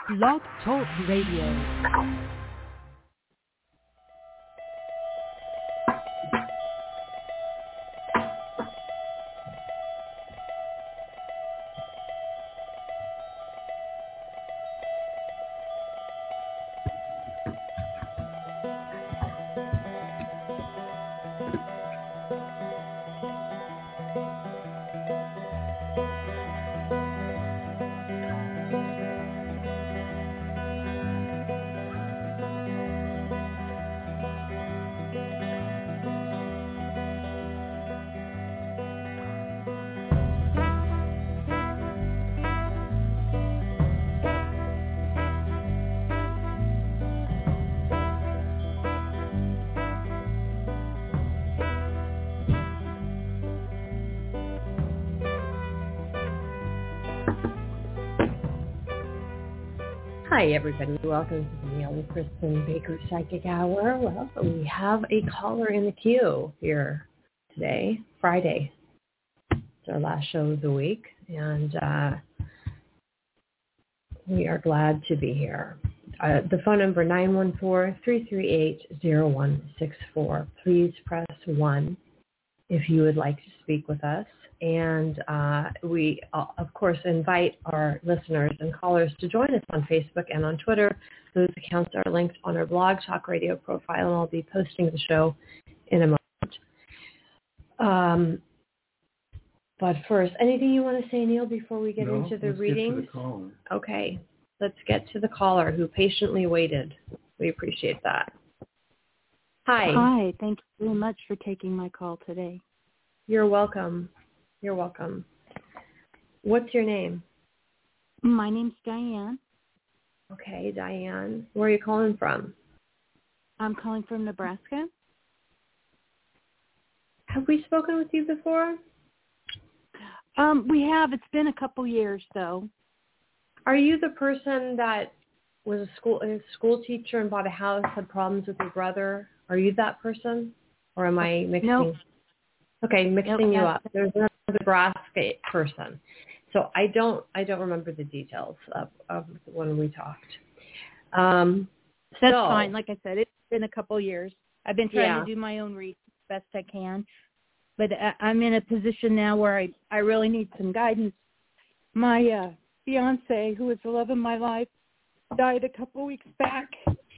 Blog Talk Radio. Hi, everybody. Welcome to the Neil and Kristen Baker Psychic Hour. Well, we have a caller in the queue here today, Friday. It's our last show of the week, and we are glad to be here. The phone number, 914-338-0164. Please press 1 if you would like to speak with us. And we, of course, invite our listeners and callers to join us on Facebook and on Twitter. Those accounts are linked on our Blog Talk Radio profile, and I'll be posting the show in a moment. But first, anything you want to say, Neil, before we get into the readings? Get to the caller. Okay, let's get to the caller who patiently waited. We appreciate that. Hi. Hi, thank you very much for taking my call today. You're welcome. You're welcome. What's your name? My name's Diane. Okay, Diane. Where are you calling from? I'm calling from Nebraska. Have we spoken with you before? We have. It's been a couple years, though. Are you the person that was a school teacher and bought a house, had problems with your brother? Are you that person? Or am I mixing? No. Okay, mixing you Nope. up. There's another Nebraska person. So I don't remember the details of when we talked. That's fine. Like I said, it's been a couple years. I've been trying to do my own research as best I can. But I'm in a position now where I really need some guidance. My fiance, who is the love of my life, died a couple weeks back.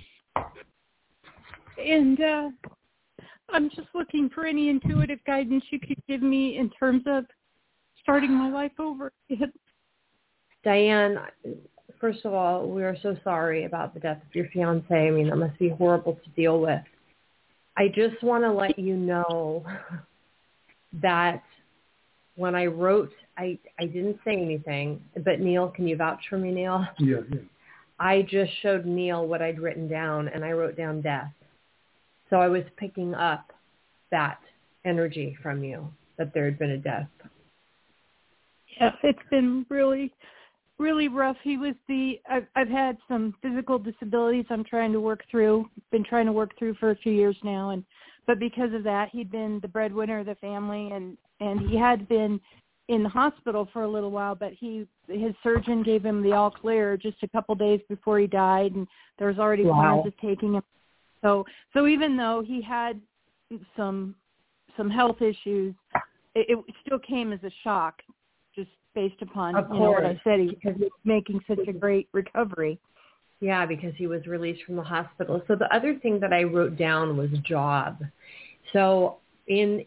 And I'm just looking for any intuitive guidance you could give me in terms of starting my life over again. Diane, first of all, we are so sorry about the death of your fiance. I mean, that must be horrible to deal with. I just want to let you know that when I wrote, I didn't say anything, but Neil, can you vouch for me, Neil? Yeah. I just showed Neil what I'd written down, and I wrote down death. So I was picking up that energy from you, that there had been a death. Yeah, it's been really, really rough. He was I've had some physical disabilities I'm trying to work through, been trying to work through for a few years now. But because of that, he'd been the breadwinner of the family, and he had been in the hospital for a little while, but his surgeon gave him the all clear just a couple days before he died, and there was already plans of taking him. So even though he had some health issues, it still came as a shock, just based upon what I said, because he was making such a great recovery. Yeah, because he was released from the hospital. So the other thing that I wrote down was job. So when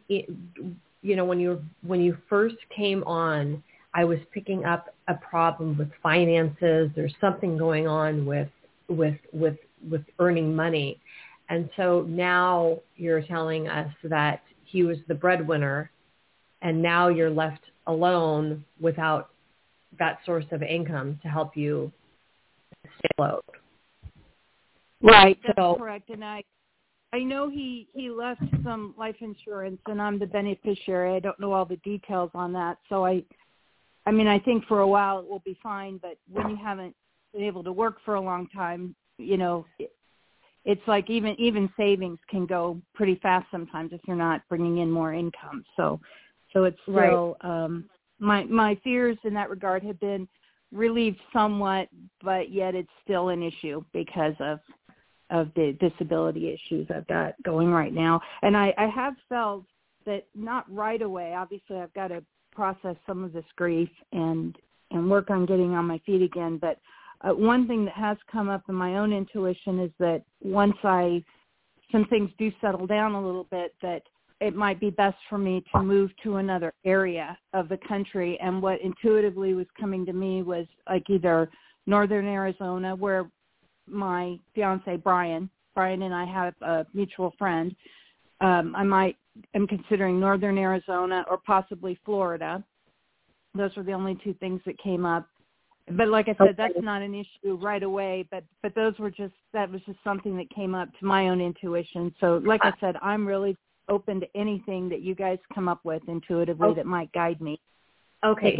you first came on, I was picking up a problem with finances. There's something going on with earning money. And so now you're telling us that he was the breadwinner, and now you're left alone without that source of income to help you stay afloat. Right, that's correct. And I know he left some life insurance, and I'm the beneficiary. I don't know all the details on that. So I think for a while it will be fine, but when you haven't been able to work for a long time, it's like even savings can go pretty fast sometimes if you're not bringing in more income. So it's still my fears in that regard have been relieved somewhat, but yet it's still an issue because of the disability issues I've got going right now. And I have felt that not right away. Obviously, I've got to process some of this grief and work on getting on my feet again. But one thing that has come up in my own intuition is that once some things do settle down a little bit, that it might be best for me to move to another area of the country. And what intuitively was coming to me was like either northern Arizona, where my fiance, Brian and I have a mutual friend. I'm considering northern Arizona or possibly Florida. Those were the only two things that came up. But like I said, that's not an issue right away, but that was just something that came up to my own intuition. So like I said, I'm really open to anything that you guys come up with intuitively that might guide me. Okay.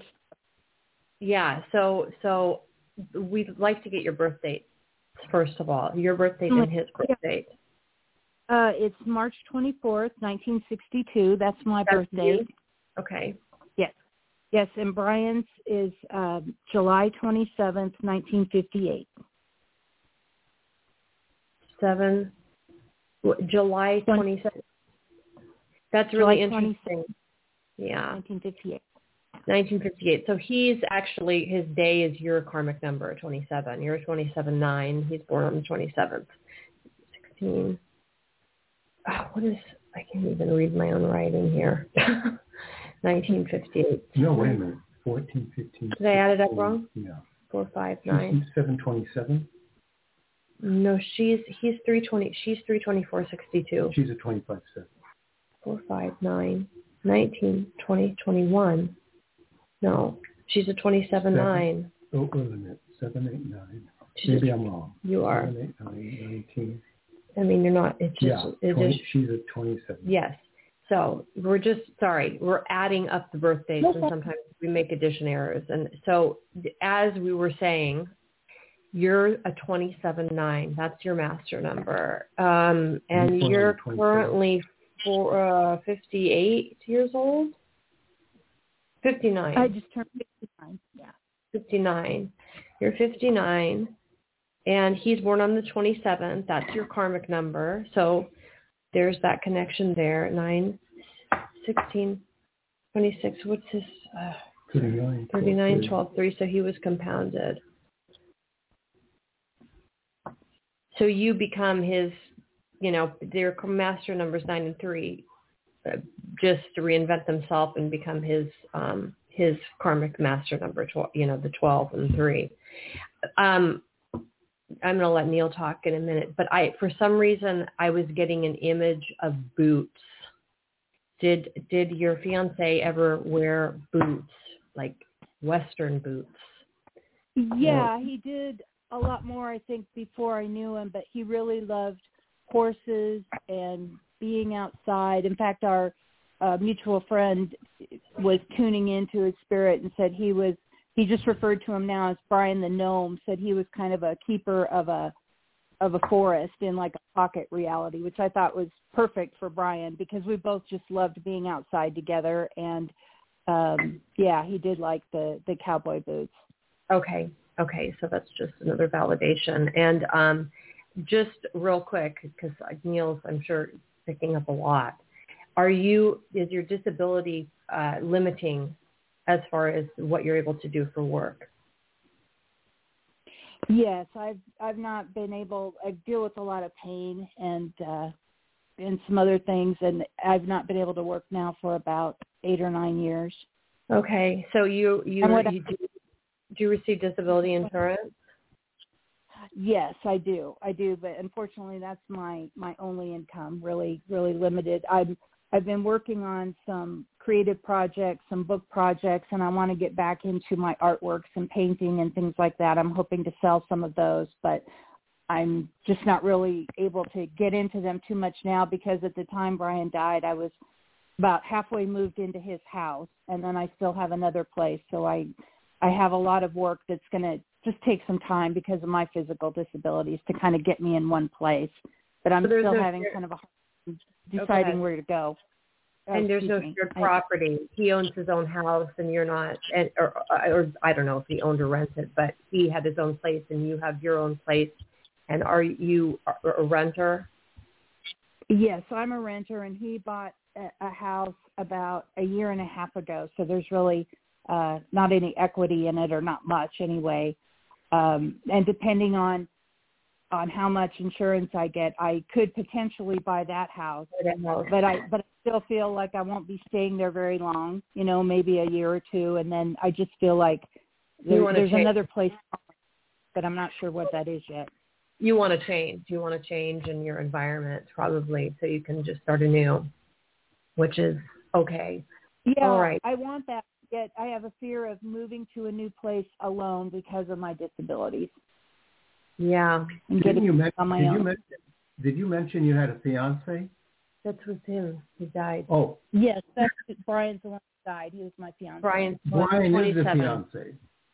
So we'd like to get your birth date, first of all. Your birth date and his birth date. It's March 24th, 1962. That's my birth date. Okay. Yes, and Brian's is July 27th, 1958. July 27th. That's really interesting. Yeah. 1958. 1958. So he's actually, his day is your karmic number, 27. You're 27-9. He's born on the 27th. 16. I can't even read my own writing here. 1958. No, wait a minute. 14, 15. Did I add it up wrong? Yeah. 4, 5, 9. She's 727. No, he's 320. She's 324.62. She's a 25-7. 4, 5, 9, 19, 20, 21. No, she's a 27-9. Oh, wait a minute. 7, 8, 9. Maybe I'm wrong. You are. 7, 8, 9, 19. I mean, you're not. It's just. Yeah, she's a 27. Yes. So we're adding up the birth dates, and sometimes we make addition errors. And so as we were saying, you're a 27-9. That's your master number. And you're currently 58 years old? 59. I just turned 59, yeah. 59. You're 59, and he's born on the 27th. That's your karmic number. So there's that connection there. 9, 16, 26. What's his? 39, 12, 3. So he was compounded. So you become his, their master numbers 9 and 3, just to reinvent themselves and become his karmic master number, 12, the 12 and 3. I'm going to let Neil talk in a minute, but for some reason, I was getting an image of boots. Did your fiance ever wear boots, like Western boots? Yeah, he did a lot more, I think, before I knew him, but he really loved horses and being outside. In fact, our mutual friend was tuning into his spirit and said he just referred to him now as Brian the Gnome, said he was kind of a keeper of a forest in like a pocket reality, which I thought was perfect for Brian because we both just loved being outside together. And he did like the cowboy boots. Okay. So that's just another validation. And just real quick, because Neil's, I'm sure, picking up a lot. Is your disability limiting as far as what you're able to do for work? Yes, I've not been able. I deal with a lot of pain and some other things, and I've not been able to work now for about 8 or 9 years. Okay, so do you receive disability insurance? Yes, I do, but unfortunately, that's my only income. Really, really limited. I've been working on some creative projects, some book projects, and I want to get back into my artworks and painting and things like that. I'm hoping to sell some of those, but I'm just not really able to get into them too much now because at the time Brian died, I was about halfway moved into his house, and then I still have another place. So I have a lot of work that's going to just take some time because of my physical disabilities to kind of get me in one place. But I'm still having kind of a hard time deciding where to go. And there's no shared property. He owns his own house, and you're not, or I don't know if he owned or rented, but he had his own place, and you have your own place. And are you a renter? Yes, I'm a renter, and he bought a house about a year and a half ago. So there's really not any equity in it, or not much anyway. And depending on how much insurance I get, I could potentially buy that house. But I still feel like I won't be staying there very long, maybe a year or two. And then I just feel like there's another place, but I'm not sure what that is yet. You want to change. You want to change in your environment probably so you can just start anew, which is okay. Yeah, all right. I want that. Yet I have a fear of moving to a new place alone because of my disabilities. Yeah. Did you mention you had a fiance? That's with him. He died. Oh. Yes, Brian's the one who died. He was my fiance. Brian is the fiance.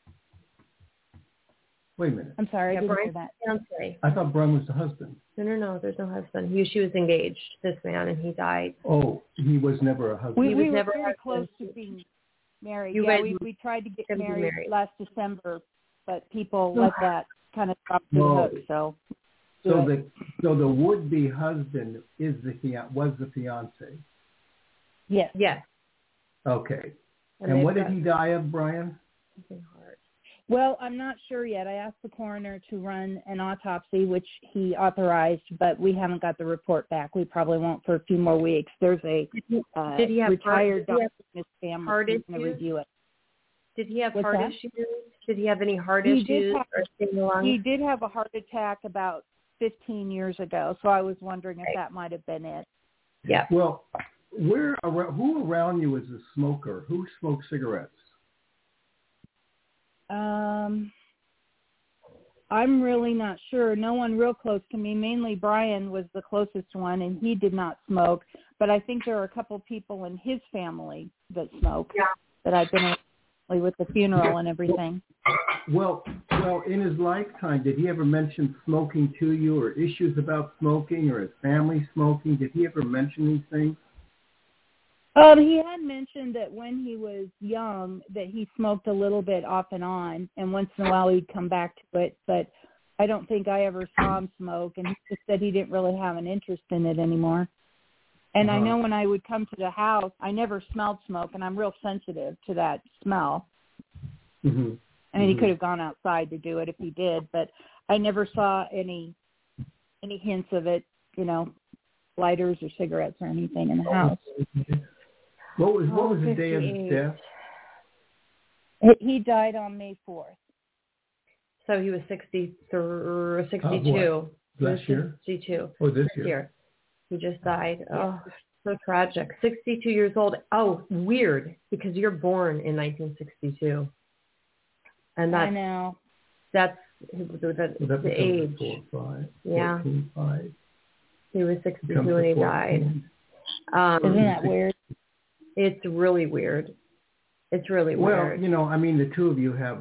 Wait a minute. I'm sorry, I didn't Brian's hear that. Fiance. I thought Brian was the husband. No, there's no husband. She was engaged, this man, and he died. Oh, he was never a husband. We were never very close to being married. We tried to get married last December, but people let that kind of drop the hook. So the would-be husband was the fiance. Yes. Yes. Okay. And what did he die of, Brian? Something hard. Well, I'm not sure yet. I asked the coroner to run an autopsy, which he authorized, but we haven't got the report back. We probably won't for a few more weeks. There's a did he have retired doctor in his family heart who's going to review it. Did he have heart issues? Did he have any heart issues? He did have a heart attack about 15 years ago, so I was wondering if that might have been it. Yeah. Well, who around you is a smoker? Who smokes cigarettes? I'm really not sure. No one real close to me. Mainly Brian was the closest one, and he did not smoke. But I think there are a couple people in his family that smoke that I've been with the funeral and everything. Well, in his lifetime, did he ever mention smoking to you, or issues about smoking, or his family smoking? Did he ever mention these things? He had mentioned that when he was young that he smoked a little bit off and on, and once in a while he'd come back to it, but I don't think I ever saw him smoke, and he just said he didn't really have an interest in it anymore. And I know when I would come to the house, I never smelled smoke, and I'm real sensitive to that smell. Mm-hmm. I mean, he could have gone outside to do it if he did, but I never saw any hints of it, lighters or cigarettes or anything in the house. What was the day of his death? He died on May 4th. So he was 62. Last year? 62. Oh, this year. He just died. Oh, so tragic. 62 years old. Oh, weird, because you're born in 1962. And I know. That's the age. 4, 5, yeah. 14, 5. He was 62 when he died. Isn't that weird? It's really weird. It's really weird. Well, the two of you have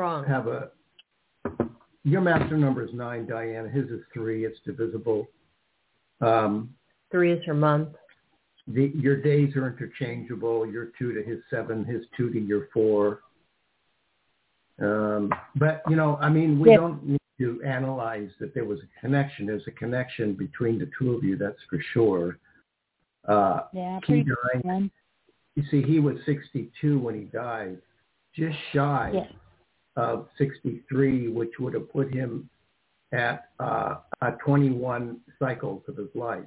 your master number is 9, Diana. His is 3. It's divisible. 3 is her month. Your days are interchangeable. Your 2 to his 7, his 2 to your 4. But, we don't need to analyze that there was a connection. There's a connection between the two of you, that's for sure. Pretty good one. You see, he was 62 when he died, just shy of 63, which would have put him at 21 cycles of his life.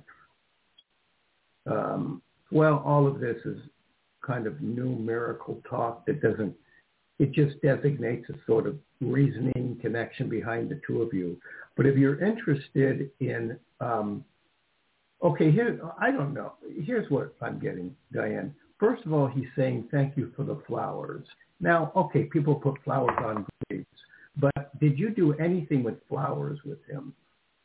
All of this is kind of numerical talk that it just designates a sort of reasoning connection behind the two of you. But if you're interested in, I don't know. Here's what I'm getting, Diane. First of all, he's saying thank you for the flowers. Now, people put flowers on graves, but did you do anything with flowers with him?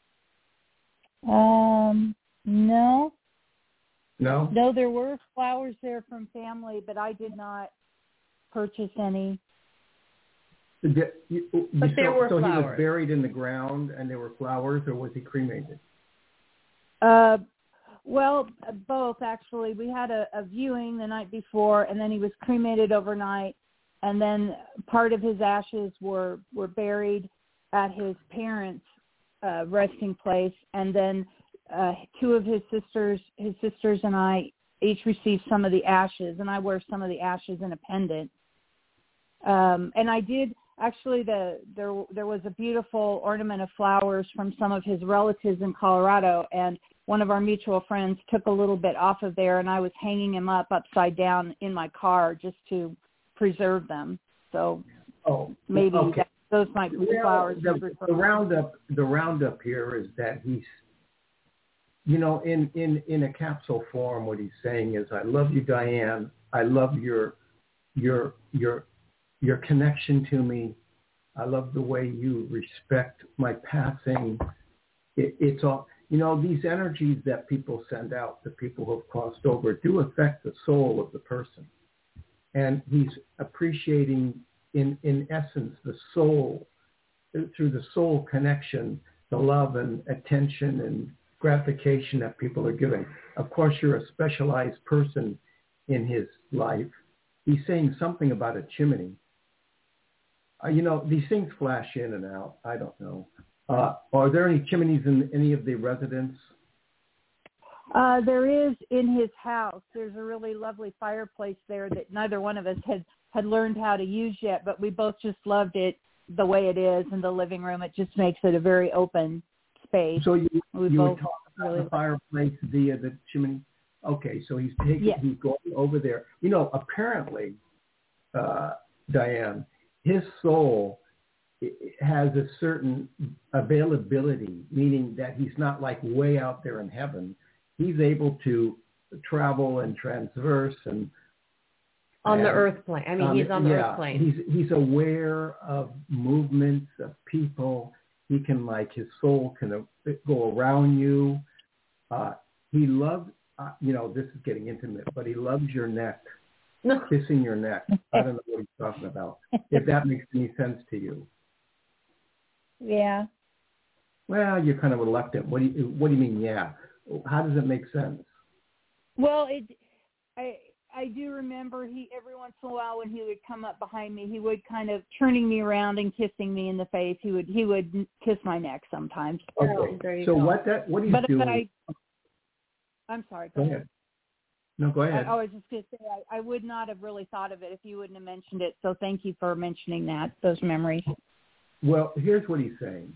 No. No? No, there were flowers there from family, but I did not purchase any. But there were flowers. So he was buried in the ground and there were flowers, or was he cremated? Well, both actually. We had a viewing the night before, and then he was cremated overnight, and then part of his ashes were buried at his parents' resting place, and then two of his sisters and I each received some of the ashes, and I wear some of the ashes in a pendant. And I did actually. There was a beautiful ornament of flowers from some of his relatives in Colorado, and one of our mutual friends took a little bit off of there, and I was hanging him up upside down in my car just to preserve them. So maybe those might be the flowers. The roundup here is that he's, in a capsule form, what he's saying is, I love you, Diane. I love your connection to me. I love the way you respect my passing. It's all, these energies that people send out to people who have crossed over do affect the soul of the person. And he's appreciating, in essence, the soul, through the soul connection, the love and attention and gratification that people are giving. Of course, you're a specialized person in his life. He's saying something about a chimney. These things flash in and out. I don't know. Are there any chimneys in any of the residents? There is in his house. There's a really lovely fireplace there that neither one of us had learned how to use yet, but we both just loved it the way it is in the living room. It just makes it a very open space. So you would talk about the fireplace via the chimney? Okay, so he's going over there. Apparently, Diane, his soul has a certain availability, meaning that he's not like way out there in heaven. He's able to travel and transverse and on the earth plane. I mean, he's on the earth plane. He's aware of movements of people. He can, his soul can go around you. He loves, this is getting intimate, but he loves your neck, kissing your neck. I don't know what he's talking about. If that makes any sense to you. Yeah. Well, you're kind of reluctant. What do you mean? Yeah. How does it make sense? Well, I do remember every once in a while when he would come up behind me, he would kind of turning me around and kissing me in the face. He would kiss my neck sometimes. Okay. So what he's doing? I'm sorry. Go ahead. No, go ahead. I was just going to say I would not have really thought of it if you wouldn't have mentioned it. So thank you for mentioning those memories. Well, here's what he's saying.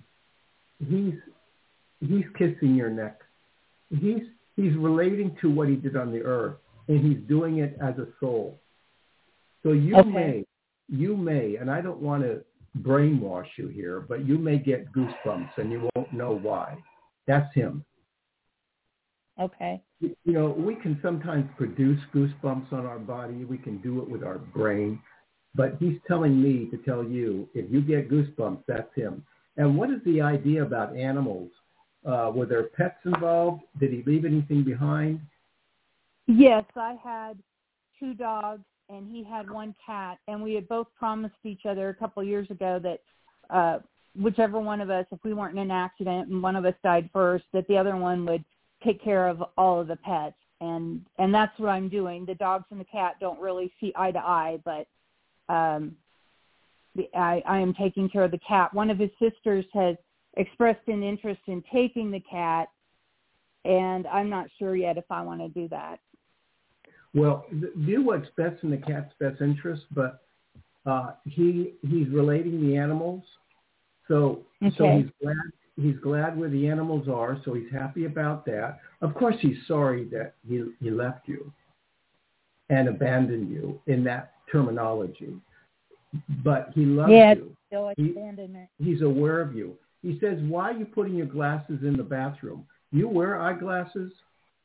He's kissing your neck. He's relating to what he did on the earth, and he's doing it as a soul. So you may, and I don't want to brainwash you here, but you may get goosebumps and you won't know why. That's him. Okay. We can sometimes produce goosebumps on our body. We can do it with our brain. But he's telling me to tell you, if you get goosebumps, that's him. And what is the idea about animals? Were there pets involved? Did he leave anything behind? Yes, I had 2 dogs, and he had 1 cat. And we had both promised each other a couple of years ago that whichever one of us, if we weren't in an accident and one of us died first, that the other one would take care of all of the pets. And that's what I'm doing. The dogs and the cat don't really see eye to eye, but I am taking care of the cat. One of his sisters has expressed an interest in taking the cat, and I'm not sure yet if I want to do that. Well, do what's best in the cat's best interest, but he's relating the animals, so he's glad where the animals are, so he's happy about that. Of course, he's sorry that he left you and abandoned you in that terminology, but he loves you. Still abandonment. He's aware of you. He says, why are you putting your glasses in the bathroom? You wear eyeglasses?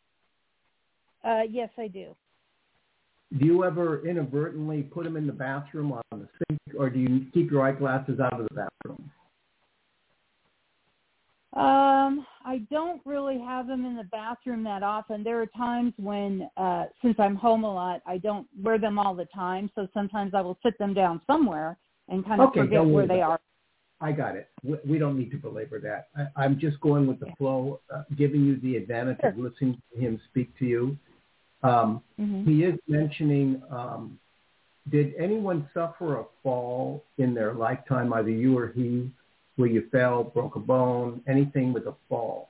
Yes, I do. Do you ever inadvertently put them in the bathroom on the sink, or do you keep your eyeglasses out of the bathroom? I don't really have them in the bathroom that often. There are times when, since I'm home a lot, I don't wear them all the time. So sometimes I will sit them down somewhere and kind of forget where they are. I got it. We don't need to belabor that. I'm just going with the flow, giving you the advantage of listening to him speak to you. He is mentioning, did anyone suffer a fall in their lifetime, either you or he, where you fell, broke a bone, anything with a fall?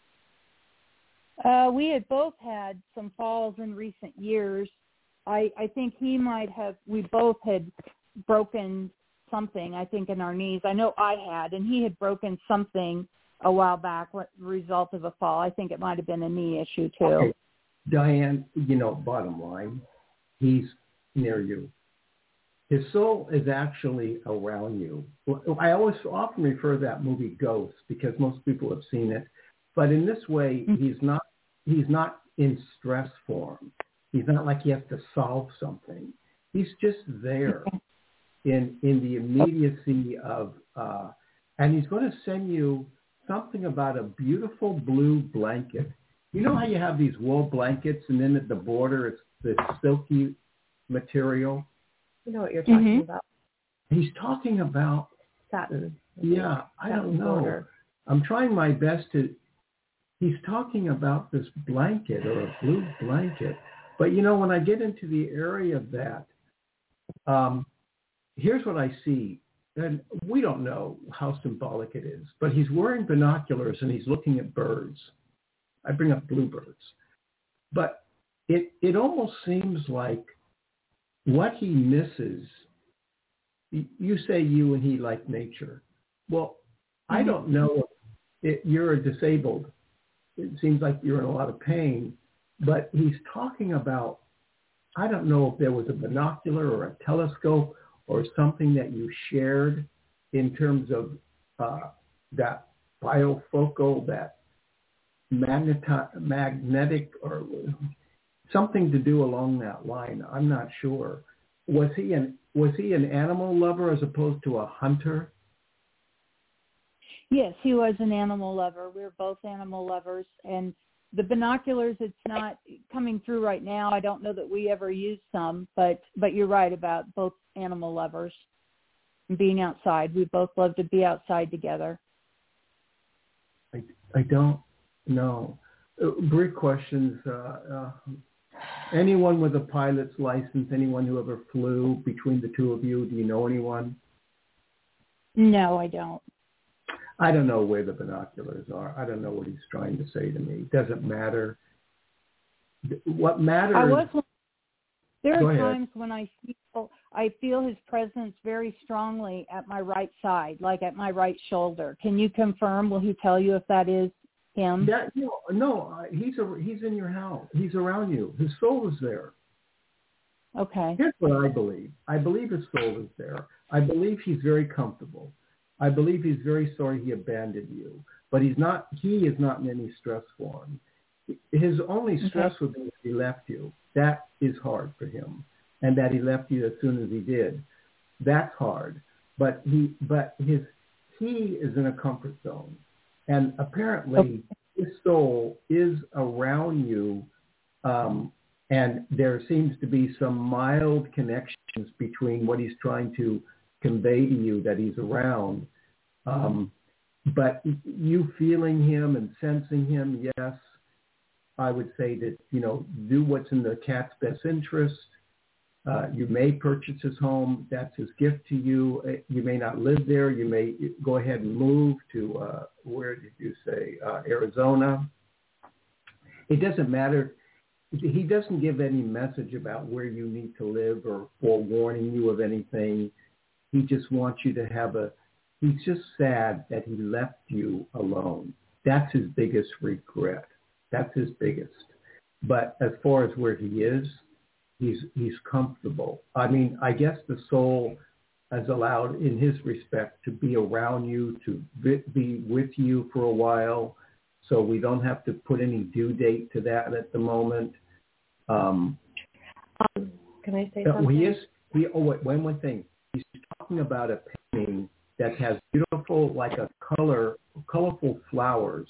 We had both had some falls in recent years. I think we both had broken something, I think, in our knees. I know I had, and he had broken something a while back, what result of a fall. I think it might have been a knee issue too. Okay. Diane, bottom line, he's near you. His soul is actually around you. I often refer to that movie Ghost because most people have seen it. But in this way, he's not in stress form. He's not like he has to solve something. He's just there in the immediacy of, and he's going to send you something about a beautiful blue blanket. You know how you have these wool blankets and then at the border it's the silky material? You know what you're talking about. He's talking about satin. Yeah, I don't know. Border. I'm trying my best to, he's talking about this blanket or a blue blanket. But, when I get into the area of that, here's what I see. And we don't know how symbolic it is, but he's wearing binoculars and he's looking at birds. I bring up bluebirds. But it almost seems like what he misses, you say you and he like nature. Well, I don't know if you're disabled. It seems like you're in a lot of pain. But he's talking about, I don't know if there was a binocular or a telescope or something that you shared in terms of that bifocal, that magnetic or something to do along that line. I'm not sure. Was he an animal lover as opposed to a hunter? Yes, he was an animal lover. We were both animal lovers. And the binoculars, it's not coming through right now. I don't know that we ever used some, but you're right about both animal lovers and being outside. We both love to be outside together. I don't know. Brick questions. Anyone with a pilot's license, anyone who ever flew between the two of you, do you know anyone? No, I don't. I don't know where the binoculars are. I don't know what he's trying to say to me. It doesn't matter. What matters... There are times when I feel his presence very strongly at my right side, like at my right shoulder. Can you confirm? Will he tell you if that is him? No, he's in your house. He's around you. His soul is there. Okay. Here's what I believe. I believe his soul is there. I believe he's very comfortable. I believe he's very sorry he abandoned you. But he is not in any stress form. His only stress would be if he left you. That is hard for him. And that he left you as soon as he did. That's hard. But he is in a comfort zone. And apparently his soul is around you, and there seems to be some mild connections between what he's trying to convey to you that he's around. But you feeling him and sensing him, yes, I would say that, do what's in the cat's best interest. You may purchase his home. That's his gift to you. You may not live there. You may go ahead and move to, where did you say, Arizona. It doesn't matter. He doesn't give any message about where you need to live or warning you of anything. He just wants you to have he's just sad that he left you alone. That's his biggest regret. That's his biggest. But as far as where he is, he's comfortable. I mean, I guess the soul has allowed, in his respect, to be around you, to be with you for a while. So we don't have to put any due date to that at the moment. Can I say something? One thing. He's talking about a painting that has beautiful, like a colorful flowers.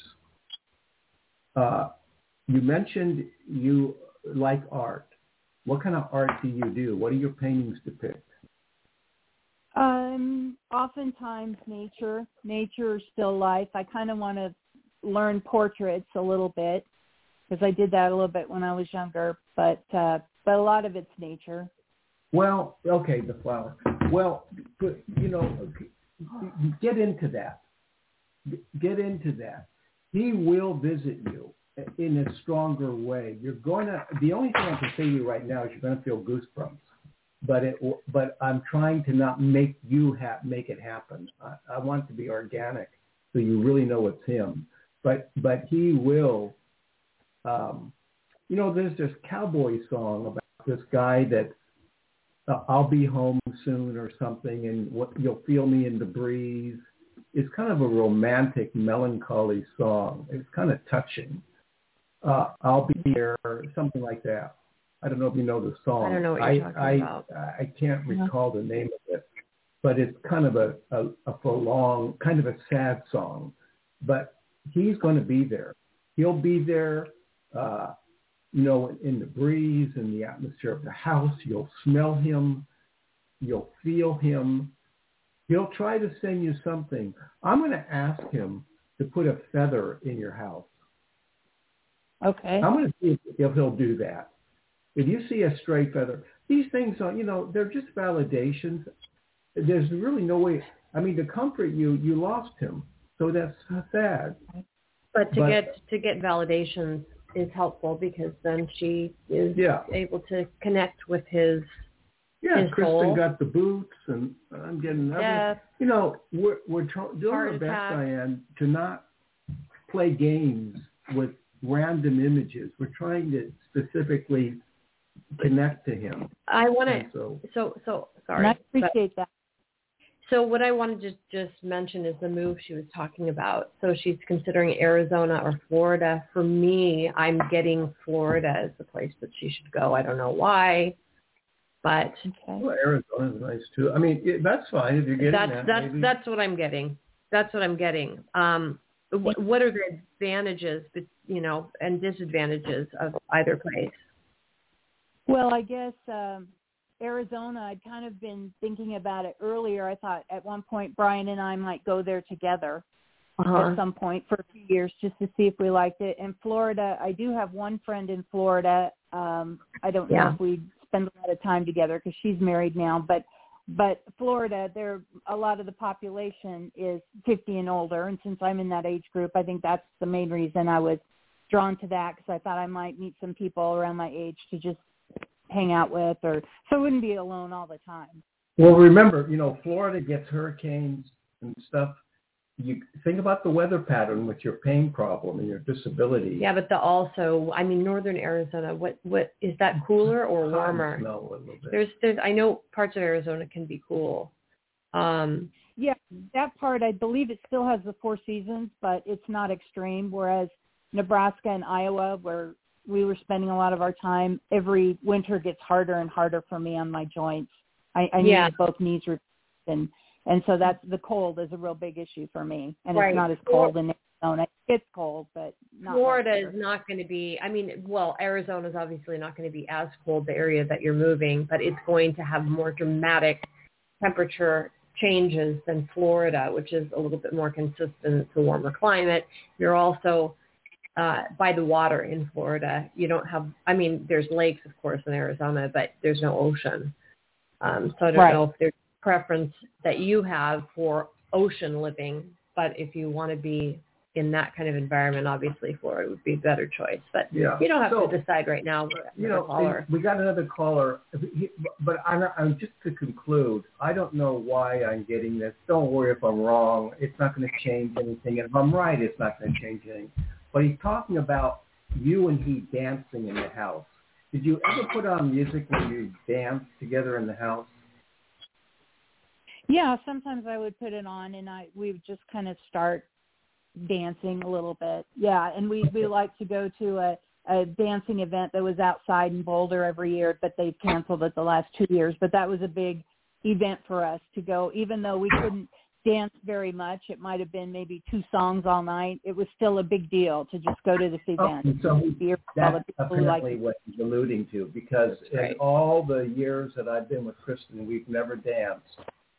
You mentioned you like art. What kind of art do you do? What do your paintings depict? Oftentimes nature, still life. I kind of want to learn portraits a little bit because I did that a little bit when I was younger, but a lot of it's nature. Well, okay, the flower. Well, get into that. Get into that. He will visit you in a stronger way. The only thing I can say to you right now is you're going to feel goosebumps. But I'm trying to not make you make it happen. I want it to be organic, so you really know it's him. But he will. There's this cowboy song about this guy that I'll be home soon or something, and you'll feel me in the breeze. It's kind of a romantic, melancholy song. It's kind of touching. I'll be there, something like that. I don't know if you know the song. I don't know what you're talking about. I can't recall the name of it, but it's kind of a prolonged, kind of a sad song. But he's going to be there. He'll be there, in the breeze, in the atmosphere of the house. You'll smell him. You'll feel him. He'll try to send you something. I'm going to ask him to put a feather in your house. Okay. I'm going to see if he'll do that. If you see a stray feather, these things are, they're just validations. There's really no way. I mean, to comfort you, you lost him, so that's sad. But to get validations is helpful because then she is able to connect with his. Yeah, his Kristen soul. got the boots, and I'm getting everything. We're doing our best, Diane, to not play games with random images. We're trying to specifically connect to him. I want to. So sorry. And I appreciate that. So what I wanted to just mention is the move she was talking about. So she's considering Arizona or Florida. For me, I'm getting Florida as the place that she should go. I don't know why, but well, Arizona's nice too. I mean, that's fine if you're getting that's what I'm getting. That's what I'm getting. What are the advantages, and disadvantages of either place? Well, I guess Arizona, I'd kind of been thinking about it earlier. I thought at one point Brian and I might go there together at some point for a few years just to see if we liked it. And Florida, I do have one friend in Florida. I don't know if we'd spend a lot of time together because she's married now. But Florida, a lot of the population is 50 and older. And since I'm in that age group, I think that's the main reason I was drawn to that because I thought I might meet some people around my age to just hang out with, so I wouldn't be alone all the time. Well, remember, Florida gets hurricanes and stuff. You think about the weather pattern with your pain problem and your disability. Yeah, but northern Arizona, what is that cooler or warmer? Smell a little bit. There's I know parts of Arizona can be cool. Yeah, that part, I believe it still has the 4 seasons, but it's not extreme, whereas Nebraska and Iowa, where we were spending a lot of our time, every winter gets harder and harder for me on my joints. I need both knees and so that's the cold is a real big issue for me. And It's not as cold in Arizona. It's cold, but not. Florida is not going to be, Arizona is obviously not going to be as cold, the area that you're moving, but it's going to have more dramatic temperature changes than Florida, which is a little bit more consistent. It's a warmer climate. You're also by the water in Florida. You don't have, there's lakes, of course, in Arizona, but there's no ocean. So I don't know if there's a preference that you have for ocean living, but if you want to be in that kind of environment, obviously Florida would be a better choice. But you don't have to decide right now. We got another caller, but I'm just to conclude, I don't know why I'm getting this. Don't worry if I'm wrong. It's not going to change anything. And if I'm right, it's not going to change anything. But he's talking about you and he dancing in the house. Did you ever put on music when you dance together in the house? Yeah, sometimes I would put it on and we would just kind of start dancing a little bit. Yeah, and we like to go to a dancing event that was outside in Boulder every year, but they've canceled it the last 2 years. But that was a big event for us to go, even though we couldn't dance very much. It might have been maybe 2 songs all night. It was still a big deal to just go to this event. So that's apparently what he's alluding to, because in all the years that I've been with Kristen, we've never danced.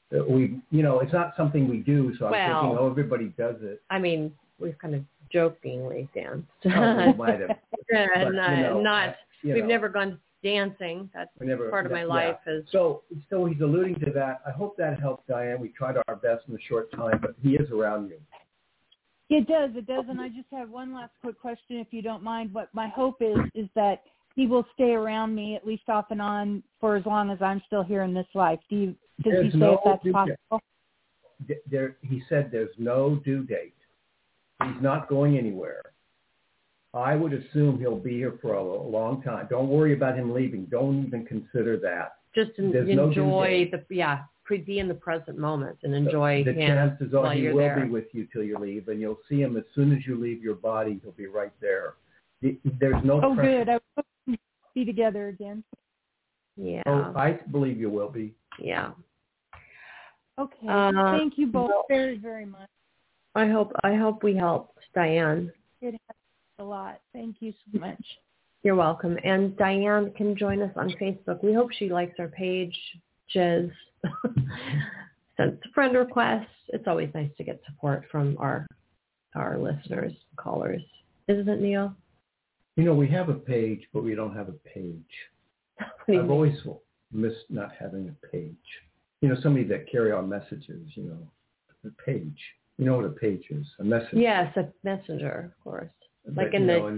it's not something we do, so I'm thinking, everybody does it. I mean, we've kind of jokingly danced. We might have. But, we've never gone dancing. That's part of my life. So he's alluding to that. I hope that helped, Diane. We tried our best in a short time, but he is around you. It does. And I just have one last quick question, if you don't mind. What my hope is that he will stay around me, at least off and on, for as long as I'm still here in this life. Does he say if that's possible? He said there's no due date. He's not going anywhere. I would assume he'll be here for a long time. Don't worry about him leaving. Don't even consider that. Just enjoy be in the present moment and enjoy the him chances are he will there. be with you till you leave, and you'll see him as soon as you leave your body. He'll be right there. There's no pressure. Good. I hope we'll be together again. Yeah. I believe you will be. Yeah. Okay. Thank you both very, very much. I hope we helped, Diane. It helped a lot. Thank you so much. You're welcome. And Diane can join us on Facebook. We hope she likes our page. Jiz sent a friend request. It's always nice to get support from our listeners, callers. Isn't it, Neil? We have a page, but we don't have a page. I've always missed not having a page. Somebody that carry on messages, the page. You know what a page is? A messenger. Yes, a messenger, of course. Like in the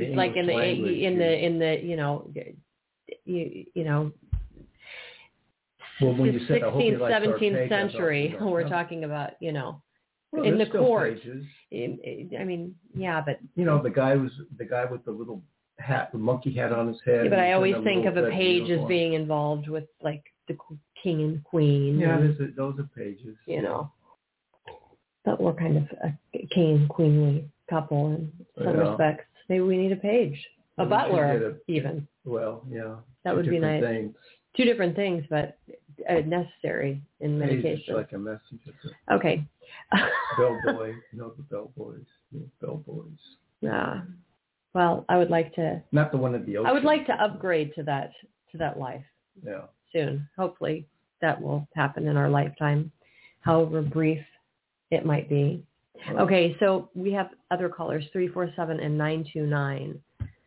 well, when you said 16th, 17th century, we're talking about, in the court. I mean, yeah, but the guy with the little hat, the monkey hat on his head. Yeah, but I always think of a page as being involved with like the king and queen. Yeah, those are pages. But we're kind of a king and queenly couple in some respects. Maybe we need a page, a butler, even. Well, yeah, that would be nice. Things. Two different things, but necessary in many cases. Like a messenger. Okay. Bellboy, the bellboys. Bellboys. Yeah. Well, I would like to. Not the one at the ocean. I would like to upgrade to that life. Yeah. Soon. Hopefully, that will happen in our lifetime, however brief it might be. Okay, so we have other callers, 347 and 929.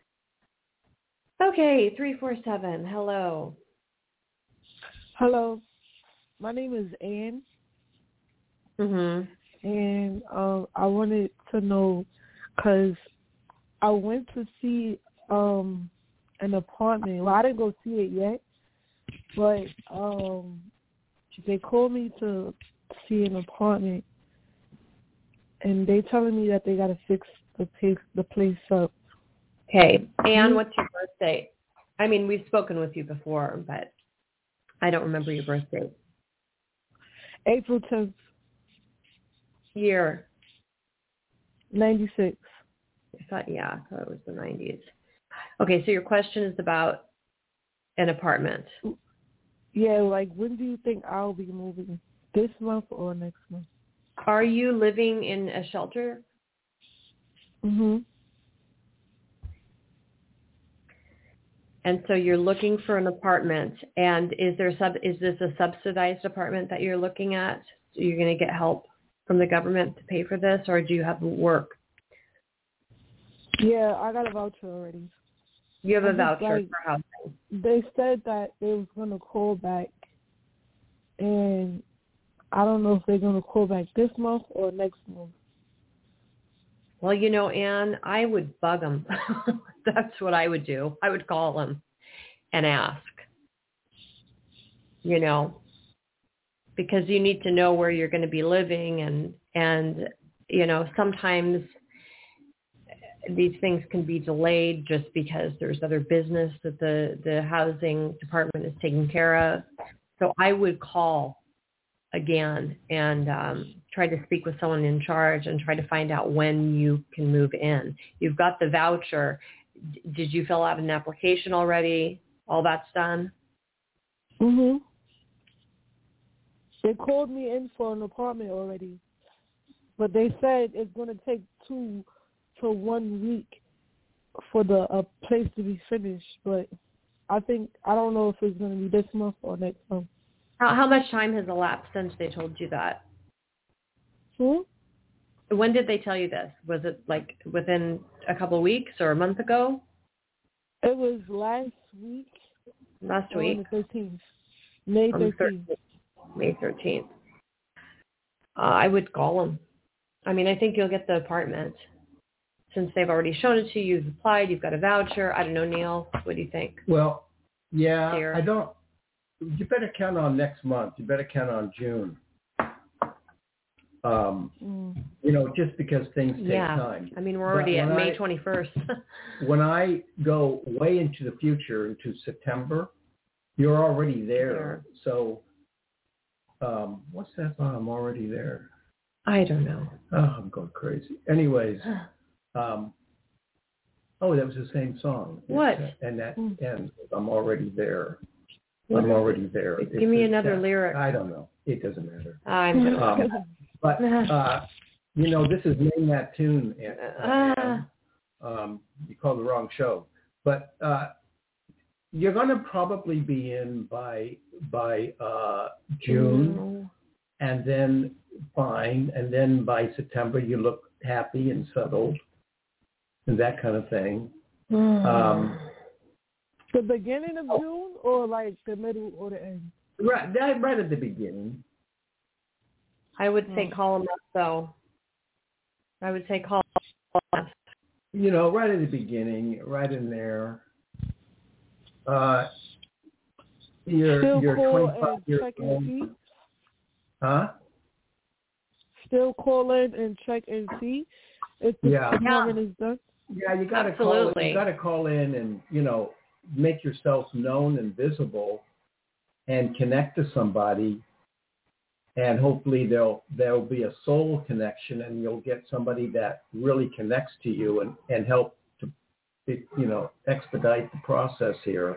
Okay, 347. Hello. Hello. My name is Ann. And I wanted to know, because I went to see an apartment. Well, I didn't go see it yet, but they called me to see an apartment, and they telling me that they got to fix the place up. Okay. Ann, what's your birth date? I mean, we've spoken with you before, but I don't remember your birth date. April 10th. Year? 96. I thought it was the 90s. Okay, so your question is about an apartment. Yeah, like when do you think I'll be moving? This month or next month? Are you living in a shelter? And so you're looking for an apartment, and is this a subsidized apartment that you're looking at? So you're going to get help from the government to pay for this, or do you have work? Yeah, I got a voucher already. You have a voucher for housing. They said that they was going to call back, and I don't know if they're going to call back this month or next month. Well, Ann, I would bug them. That's what I would do. I would call them and ask, because you need to know where you're going to be living, and sometimes these things can be delayed just because there's other business that the housing department is taking care of. So I would call again and try to speak with someone in charge and try to find out when you can move in. You've got the voucher. Did you fill out an application already? All that's done? They called me in for an apartment already, but they said it's going to take 2 to 1 week for the place to be finished. But I don't know if it's going to be this month or next month. How much time has elapsed since they told you that? When did they tell you this? Was it like within a couple of weeks or a month ago? It was last week. Last week? On the 13th. May 13th. May 13th. I would call them. I mean, I think you'll get the apartment. Since they've already shown it to you, you've applied, you've got a voucher. I don't know, Neil. What do you think? Well, yeah, Dear. I don't. You better count on next month. You better count on June. Just because things take time. I mean, we're already at May 21st. When I go way into the future, into September, you're already there. So, what's that about? I'm already there. I don't know. Oh, I'm going crazy. Anyways, that was the same song. What? And that ends with I'm already there. What? I'm already there. Give me another lyric. I don't know. It doesn't matter. But, this is Name That Tune. You called the wrong show. But you're going to probably be in by June, and then fine, and then by September you look happy and settled, and that kind of thing. The beginning of June, or like the middle or the end? Right at the beginning. I would say call them up, though. I would say call them up. Right at the beginning, right in there. You're 25 years old. Huh? Still call in and check and see if the appointment is done. Yeah, you got to call. You got to call in and make yourself known and visible, and connect to somebody. And hopefully there'll be a soul connection, and you'll get somebody that really connects to you and help to expedite the process here.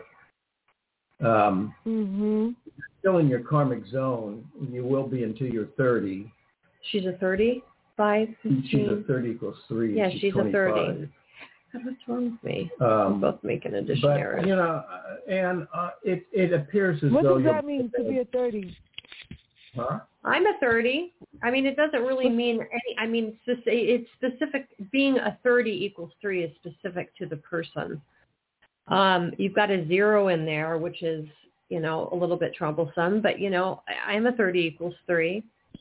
Still in your karmic zone. You will be until you're 30. She's a 30? 5? 15? She's a 30 equals 3. Yeah, she's 25. a 30. What's wrong with me? We're both making addition errors. And it appears as though. What does that mean to be a 30? Huh? I'm a 30. I mean, it doesn't really mean any. I mean, it's specific. Being a 30 equals 3 is specific to the person. You've got a 0 in there, which is, a little bit troublesome. But, I'm a 30 equals 3.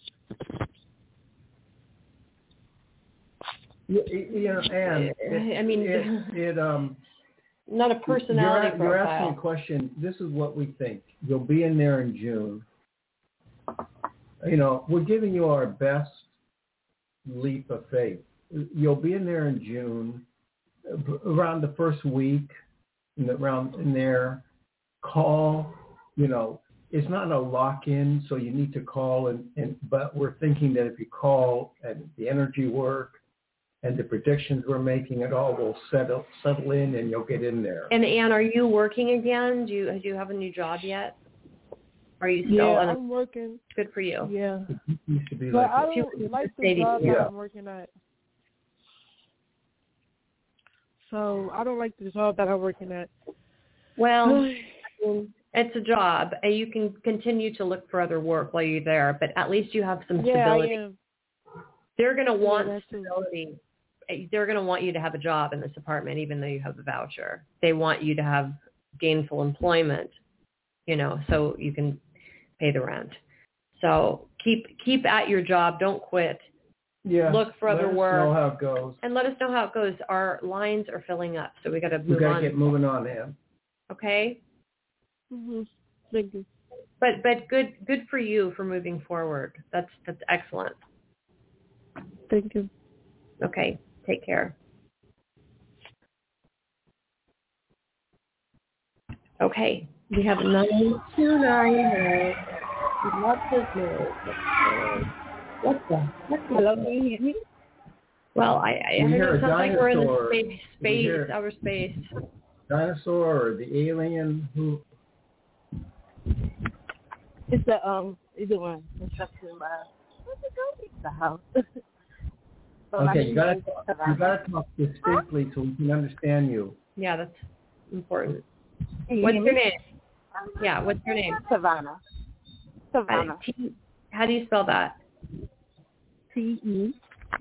Not a personality profile. You're asking a question. This is what we think. You'll be in there in June. We're giving you our best leap of faith. You'll be in there in June, around the first week, around in there. Call, it's not a lock-in, so you need to call. But we're thinking that if you call and the energy work and the predictions we're making, it all will settle in, and you'll get in there. And Ann, are you working again? Do you have a new job yet? Are you still? Yeah, I'm working. Good for you. Yeah. It used to be but like I don't like the job that I'm working at. So I don't like the job that I'm working at. Well, it's a job. You can continue to look for other work while you're there, but at least you have some stability. I am. They're going to want stability. They're going to want you to have a job in this apartment, even though you have a voucher. They want you to have gainful employment, so you can pay the rent. So keep at your job. Don't quit. Yeah. Look for other work. Let us know how it goes. And let us know how it goes. Our lines are filling up, so we got to move on. We got to get moving on, Ann. Okay. Thank you. But good for you for moving forward. That's excellent. Thank you. Okay. Take care. Okay. We have 929. Lots of news. What's that? Hello, can you hear me? Well, I heard it sounds like we're in the outer space. Dinosaur or the alien? Who? It's the either one. Construction by the house. Okay, you gotta talk distinctly so we can understand you. Yeah, that's important. What's your name? Yeah, what's your name? Savannah. Savannah. How do you spell that? Tevona.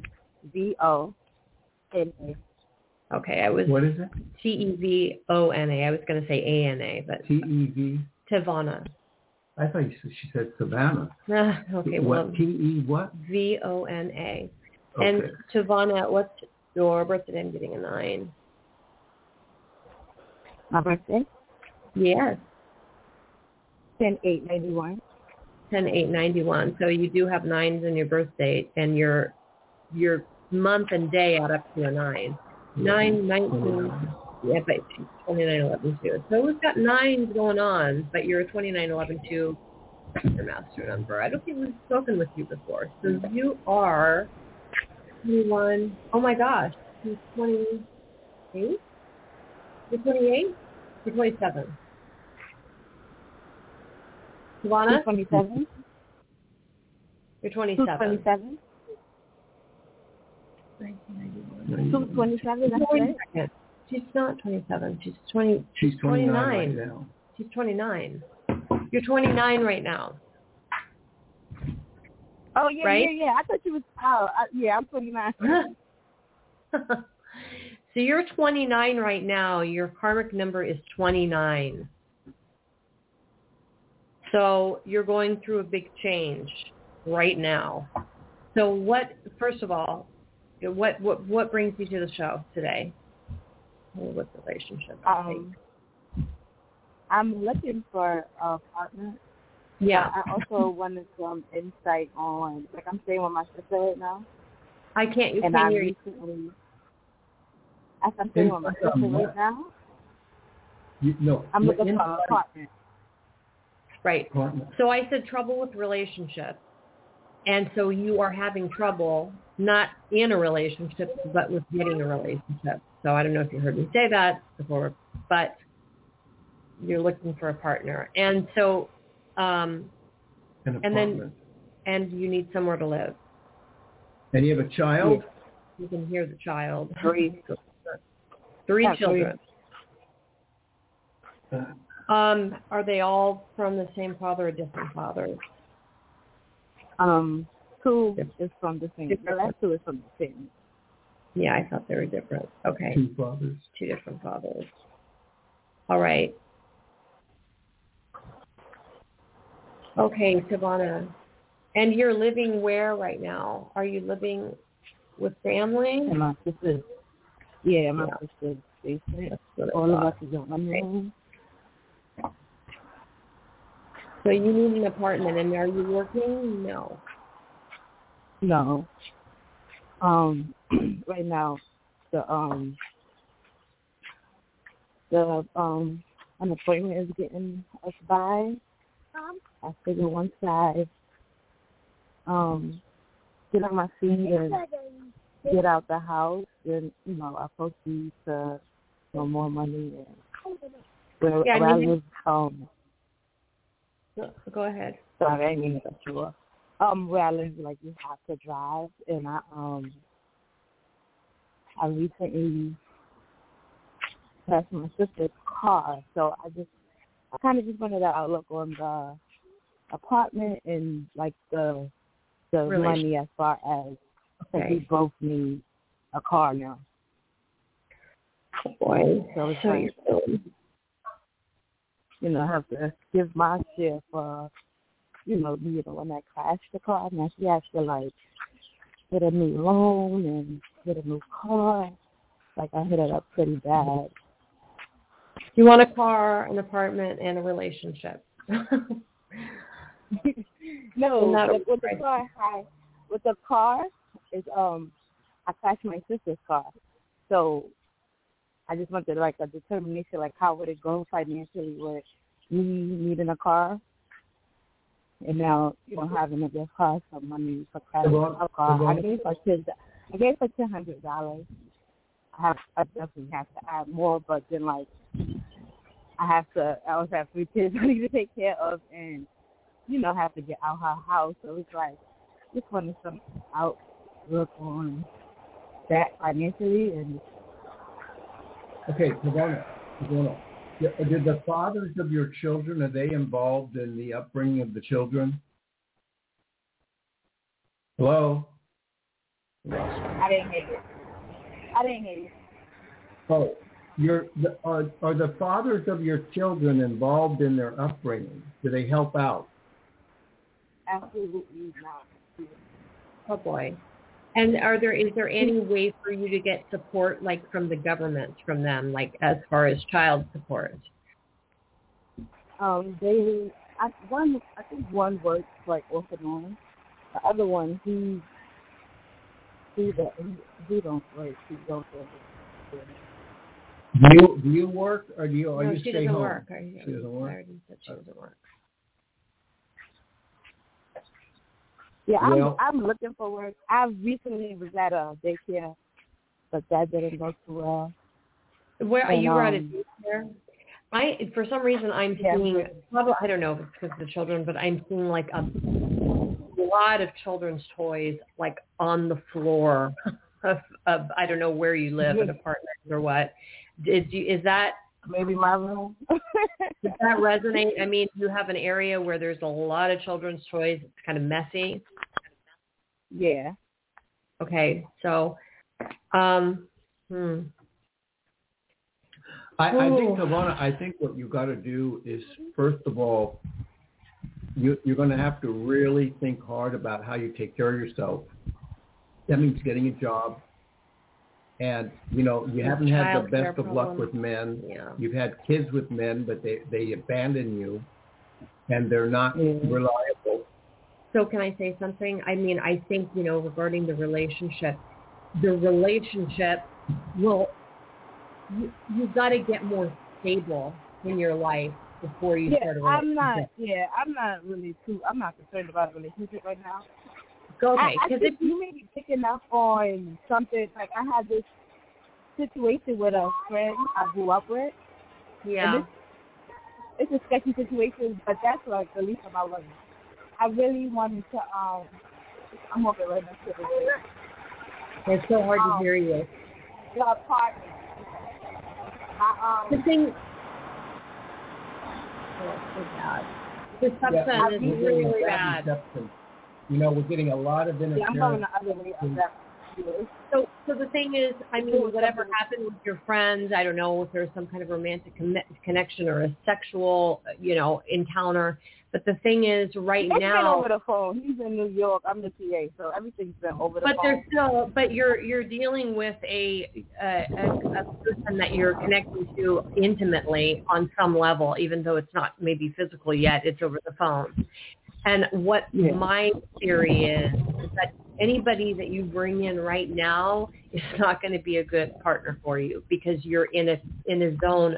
Okay, I was. What is it? Tevona. I was going to say ANA, but T-E-V? Tevona. I thought she said Savannah. Okay, well. What? T-E what? VONA. Okay. And Tevona, what's your birthday? I'm getting a 9. My birthday? Yes. 10/8/91. 10/8/91. So you do have 9s in your birth date, and your month and day add up to a 9. 9/19. Yeah, but 29/11 too. So we've got 9s going on, but you're a 29/11 too. Your master number. I don't think we've spoken with you before. So you are 21. Oh my gosh, you're 28. You're 28. You're 27. Savannah? 27. You're 27. 27. 227, that's right. She's not 27. She's 20. She's 29 right now. She's 29. You're 29 right now. Oh, yeah, right? yeah. I thought you was, I'm 29. So you're 29 right now. Your karmic number is 29. So you're going through a big change right now. So first of all, what brings you to the show today? What relationship? I'm looking for a partner. Yeah. I also wanted some insight on, like, I'm staying with my sister right now. You can't hear you. I'm staying with my sister right now. I'm looking for a partner. Right. So I said trouble with relationships. And so you are having trouble, not in a relationship, but with getting a relationship. So I don't know if you heard me say that before, but you're looking for a partner. And so, and you need somewhere to live. And you have a child? You can hear the child. 3. 3 children. 3. Are they all from the same father or different fathers? 2 is from the same. The last 2 is from the same. Yeah, I thought they were different. Okay. 2 fathers. 2 different fathers. All right. Okay, Savannah. And you're living where right now? Are you living with family? And my sister. Yeah, my sister's basement. All of us is on one room. So you need an apartment, and are you working? No. No. Right now, the unemployment is getting us by. I figure once I get on my feet and get out the house, then I proceed to more money and where I live. Go ahead. Sorry, I didn't mean to cut you off. Where I live, like, you have to drive, and I recently passed my sister's car, so I kind of just wanted that outlook on the apartment and, like, the money as far as we both need a car now. Oh boy. So it's I have to give my share for, when I crashed the car, now she has to, like, get a new loan and get a new car. Like, I hit it up pretty bad. You want a car, an apartment, and a relationship. No, with the car is I crashed my sister's car, so I just wanted like a determination, like how would it go financially with me needing a car, and now having a good car, some money for crashing a car. I gave her $200. I definitely have to add more, but then like I also have 3 kids I need to take care of, and have to get out her house. So it's like, just wanted some outlook on that financially. And okay, Savannah, Did the fathers of your children, are they involved in the upbringing of the children? Hello? I didn't hear you. Oh, are the fathers of your children involved in their upbringing? Do they help out? Absolutely not. Oh boy. And is there any way for you to get support, like from the government, from them, like as far as child support? I think one works like off and on. The other one, he don't work. He don't work. Do you work or do you No, you she stay doesn't home? work. She doesn't work. I already said she doesn't work. Yeah, I'm looking for work. I recently was at a daycare, but that didn't go too well. Where are you at a daycare? For some reason, I'm seeing, probably, I don't know if it's because of the children, but I'm seeing like a lot of children's toys like on the floor of I don't know where you live, an apartment or what. Is that maybe my room? Does that resonate? I mean, you have an area where there's a lot of children's toys. It's kind of messy. Yeah. Okay, so, I think, Ivana, I think what you got to do is, first of all, you're going to have to really think hard about how you take care of yourself. That means getting a job. And, you haven't had the best of luck with men. Yeah. You've had kids with men, but they abandon you, and they're not reliable. So can I say something? I mean, I think, regarding the relationship will, you've got to get more stable in your life before you start a relationship. I'm not concerned about a relationship right now. Okay, because if you may be picking up on something, like I had this situation with a friend I grew up with. Yeah. It's a sketchy situation, but that's like the least of my worries. I really wanted to, I'm walking right next to the It's so hard to hear you. The apartment. The thing, so bad. The reception is really bad. We're getting a lot of interference. I'm going the other way of that. So the thing is, I mean, whatever happened with your friends, I don't know if there's some kind of romantic connection or a sexual, encounter. But the thing is, now it's been over the phone. He's in New York. I'm the PA, so everything's been over the phone. But you're dealing with a person that you're connecting to intimately on some level, even though it's not maybe physical yet. It's over the phone. And what my theory is that anybody that you bring in right now is not going to be a good partner for you because you're in a zone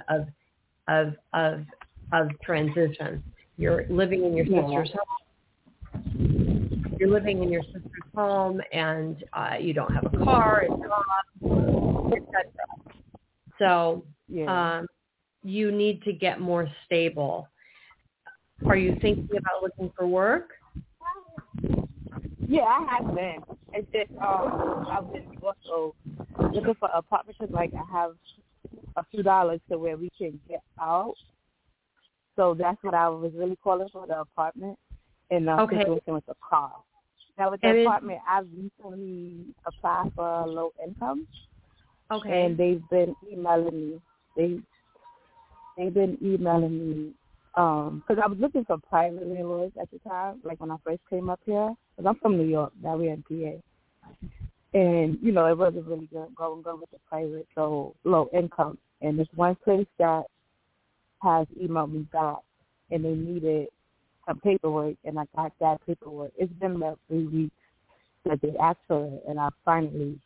of transition. You're living in your sister's home. You're living in your sister's home, and you don't have a car, a job, etc. So you need to get more stable. Are you thinking about looking for work? Yeah, I have been. It's just I've been also looking for an apartment because, like, I have a few dollars to where we can get out. So that's what I was really calling for, the apartment, and the situation with the car. Now with the apartment, I've recently applied for low income. Okay. And they've been emailing me. They've been emailing me. Because I was looking for private landlords at the time, like when I first came up here. Because I'm from New York, now we're in PA. And, it wasn't really going with the private, so low income. And this one place that has emailed me back, and they needed some paperwork, and I got that paperwork. It's been about 3 weeks that they asked for it, and I finally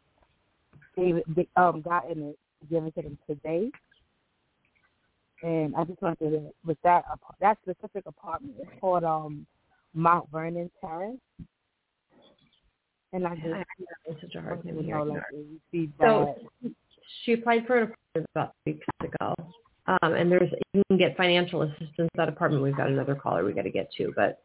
gotten it, given to them today. And I just wanted to, with that specific apartment, it's called Mount Vernon Terrace. And I just it's such a hard name here. So she applied for an apartment about 3 weeks ago. And you can get financial assistance. That apartment, we've got another caller we got to get to. But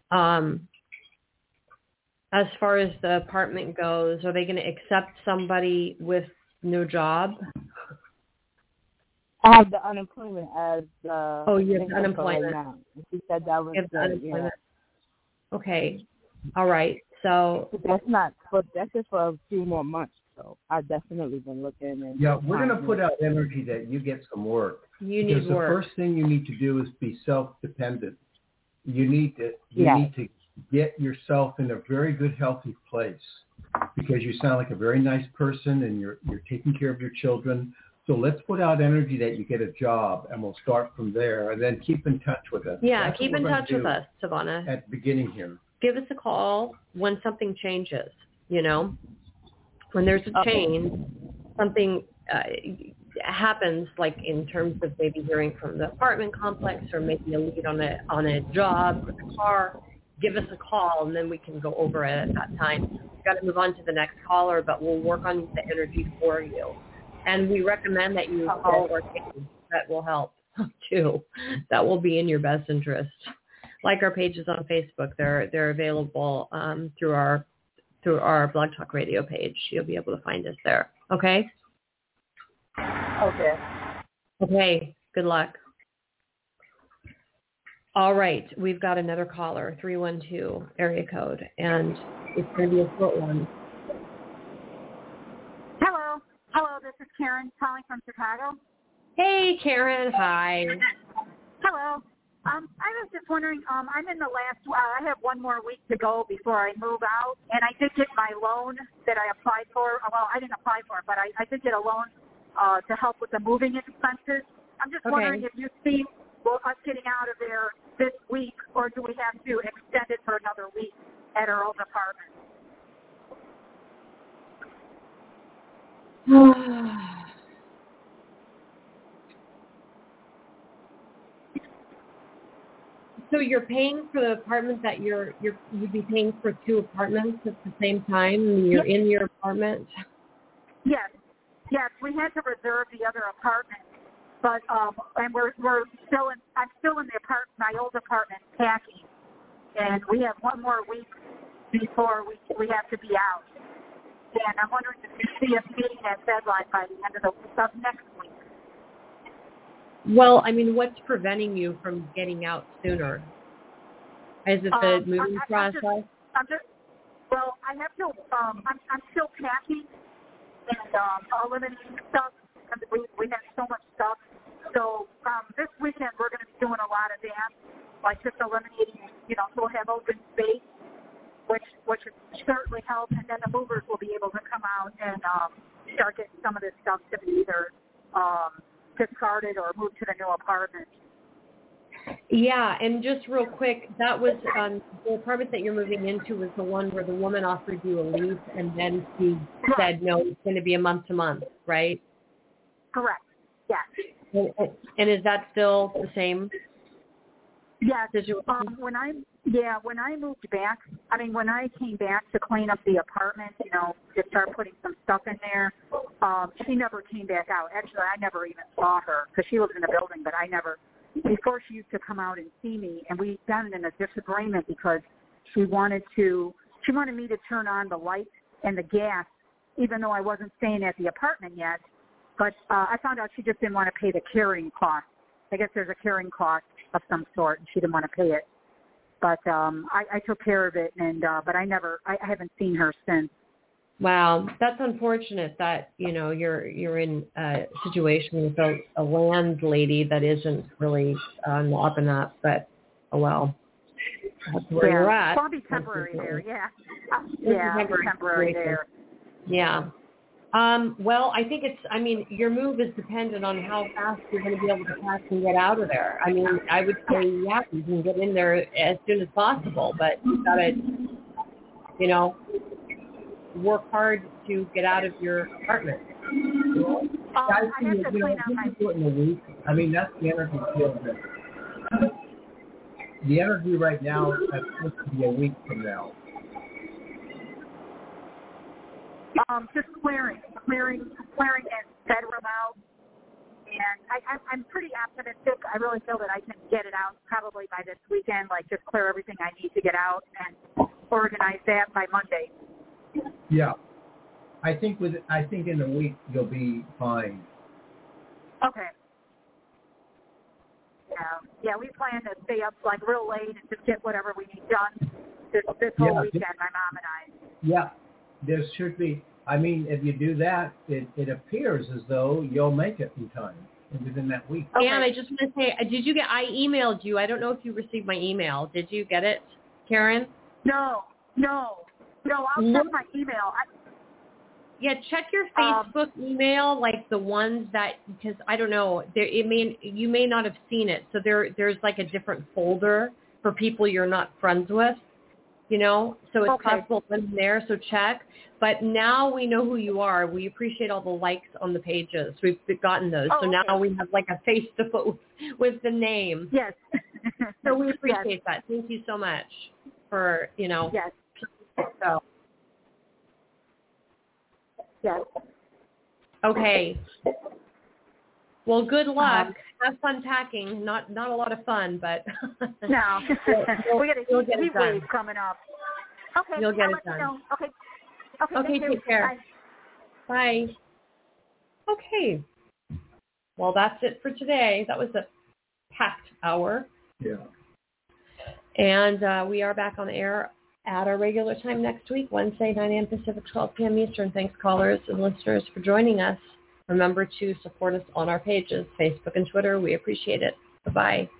as far as the apartment goes, are they going to accept somebody with no job? I have the unemployment as you have unemployment. Right now. She said that was unemployment. Okay. All right. So that's just for a few more months. So I've definitely been looking. And we're going to put out energy that you get some work. You need because work. The first thing you need to do is be self-dependent. You need to get yourself in a very good, healthy place because you sound like a very nice person and you're taking care of your children. So let's put out energy that you get a job, and we'll start from there, and then keep in touch with us. Yeah, That's keep in touch with us, Savannah. At the beginning here. Give us a call when something changes, When there's a change, something happens, like in terms of maybe hearing from the apartment complex or maybe a lead on a job or the car. Give us a call, and then we can go over it at that time. We've got to move on to the next caller, but we'll work on the energy for you. And we recommend that you follow our page. That will help, too. That will be in your best interest. Like our pages on Facebook, they're available through our Blog Talk Radio page. You'll be able to find us there. Okay? Okay. Good luck. All right. We've got another caller, 312 area code, and it's going to be a short one. Hello, this is Karen calling from Chicago. Hey, Karen. Hi. Hello. I was just wondering, I'm in the last, I have one more week to go before I move out, and I did get my loan that I applied for. Well, I didn't apply for it, but I did get a loan to help with the moving expenses. I'm just wondering if you see us getting out of there this week, or do we have to extend it for another week at our old apartment? So you're paying for the apartment that you'd be paying for two apartments at the same time? And you're in your apartment? Yes, we had to reserve the other apartment, but and we're still in. I'm still in the apartment, my old apartment, packing, and we have one more week before we have to be out. And I'm wondering if you see us meeting that deadline by the end of next week. Well, I mean, what's preventing you from getting out sooner? Is it the moving process? I have to. I'm still packing and eliminating stuff. We have so much stuff. So this weekend we're going to be doing a lot of that, like just eliminating. So we'll have open space, which would certainly help. And then the movers will be able to come out and start getting some of this stuff to be either discarded or moved to the new apartment. Yeah, and just real quick, that was the apartment that you're moving into was the one where the woman offered you a lease, and then she said, no, it's going to be a month-to-month, right? Correct, yes. And is that still the same? Yes. When I moved back, when I came back to clean up the apartment, to start putting some stuff in there, she never came back out. Actually, I never even saw her because she lives in the building, but I never. Before she used to come out and see me, and we got in a disagreement because she wanted me to turn on the light and the gas, even though I wasn't staying at the apartment yet. But I found out she just didn't want to pay the carrying cost. I guess there's a carrying cost of some sort, and she didn't want to pay it. But I took care of it, and but I haven't seen her since. Wow, that's unfortunate that you're in a situation with a landlady that isn't really on the up and up. But well, that's where you're at. Well, I'll be temporary there. Yeah, I'll be temporary there. Yeah. Well, I think your move is dependent on how fast you're going to be able to pass and get out of there. I mean, I would say, yeah, you can get in there as soon as possible, but you've got to, work hard to get out of your apartment. I have to clean out my... do it in a week. I mean, that's the energy field. The energy right now is supposed to be a week from now. Just clearing that bedroom out, and I'm pretty optimistic. I really feel that I can get it out probably by this weekend. Like just clear everything I need to get out and organize that by Monday. Yeah, I think in a week you'll be fine. Okay. Yeah, we plan to stay up like real late and just get whatever we need done this whole weekend, my mom and I. Yeah, there should be. I mean, if you do that, it appears as though you'll make it in time within that week. Okay. And I just want to say, I emailed you. I don't know if you received my email. Did you get it, Karen? No, I'll check my email. Yeah, check your Facebook email, like the ones that, because I don't know, you may not have seen it. So there's like a different folder for people you're not friends with, so it's possible it's in there. So check. But now we know who you are. We appreciate all the likes on the pages. We've gotten those. So now we have like a face to put with the name. Yes. So we appreciate that. Thank you so much for, Yes. So. Yes. Okay. Well, good luck. Have fun packing. Not a lot of fun, but no. We got a heat wave coming up. Okay. You'll get it done. Okay. Take care. Bye. Okay. Well, that's it for today. That was a packed hour. Yeah. And we are back on the air at our regular time next week, Wednesday, 9 a.m. Pacific, 12 p.m. Eastern. Thanks, callers and listeners, for joining us. Remember to support us on our pages, Facebook and Twitter. We appreciate it. Bye-bye.